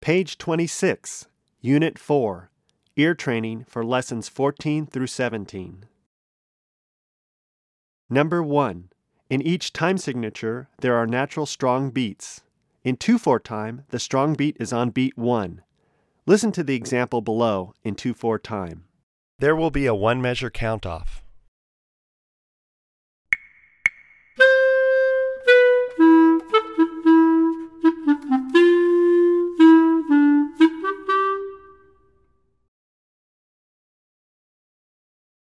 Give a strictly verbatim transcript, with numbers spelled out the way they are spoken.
Page twenty-six, Unit four, Ear Training for Lessons fourteen through seventeen. Number one. In each time signature, there are natural strong beats. In two four time, the strong beat is on beat one. Listen to the example below in two four time. There will be a one-measure count-off.